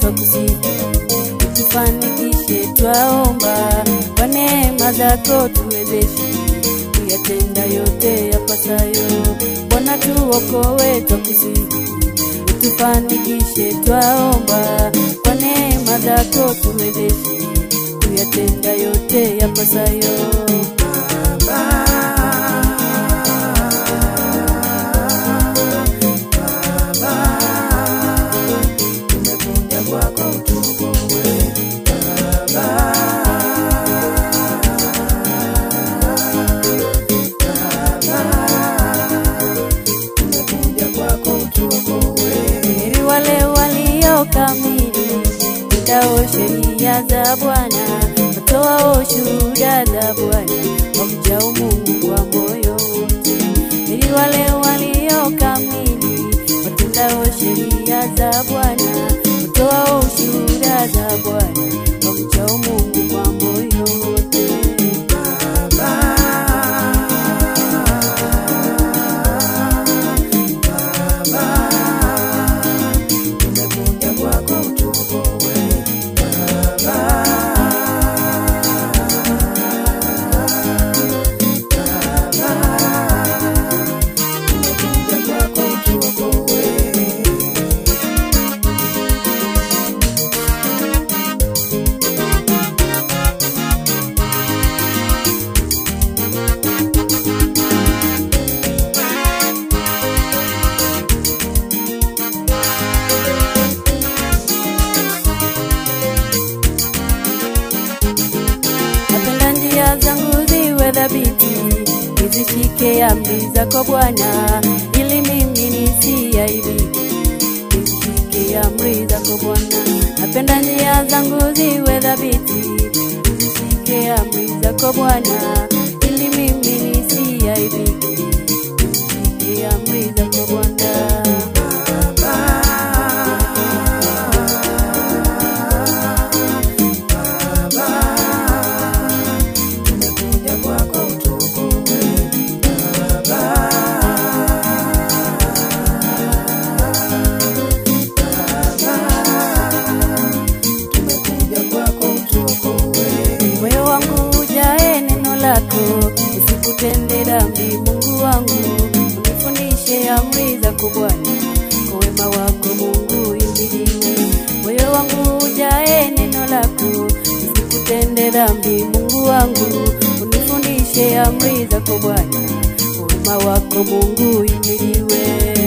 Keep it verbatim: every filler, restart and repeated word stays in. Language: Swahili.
twakusihi, utufanikishe twaomba, kwa neema zako tuwezeshe kuyatenda yote yapasayo. Bwana tuokoe twakusihi, utufanikishe twaomba, kwa neema zako tuwezeshe kuyatenda yote yapasayo. Kamili ndao sheria za Bwana, watoa ushuhuda za Bwana, wamjao Mungu kwa moyo wote. Ili wale walio kamili watendao sheria za Bwana, watoa ushuhuda za Bwana, wamjao Mungu kwa moyo wote. Zangu ziwe dhabiti, nizishike amri zako Bwana, ili mimi nisiaibike. Nizishike amri zako Bwana, napenda njia zangu ziwe dhabiti, nizishike amri zako Bwana, ili mimi nisiaibike. Nizishike amri zako Bwana. Usikutende dhambi Mungu wangu, unifundishe amri zako Bwana, kwa wema wako Mungu himidiwe. Moyo wangu ujae neno lako, usikutende dhambi Mungu wangu, unifundishe amri zako Bwana, kwa wema wako Mungu himidiwe.